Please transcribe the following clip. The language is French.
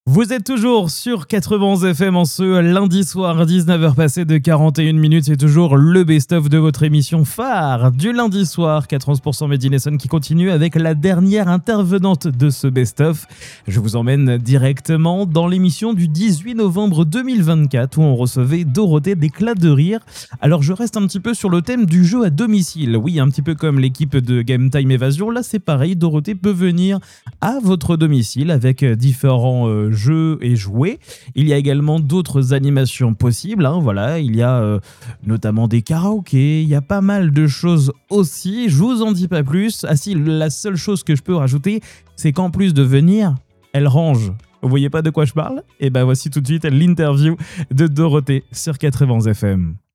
Vous êtes toujours sur 91 FM en ce lundi soir, 19h passé de 41 minutes. C'est toujours le best-of de votre émission phare du lundi soir, 91% Made in Essonne, qui continue avec la dernière intervenante de ce best-of. Je vous emmène directement dans l'émission du 18 novembre 2024 où on recevait Dorothée d'Éclat de Rire. Alors je reste un petit peu sur le thème du jeu à domicile. Oui, un petit peu comme l'équipe de Game Time Évasion. Là c'est pareil, Dorothée peut venir à votre domicile avec différents jeux et jouets. Il y a également d'autres animations possibles. Voilà, il y a notamment des karaokés. Il y a pas mal de choses aussi. Je vous en dis pas plus. Ah si, la seule chose que je peux rajouter, c'est qu'en plus de venir, elle range. Vous voyez pas de quoi je parle? Et ben voici tout de suite l'interview de Dorothée sur 91 FM.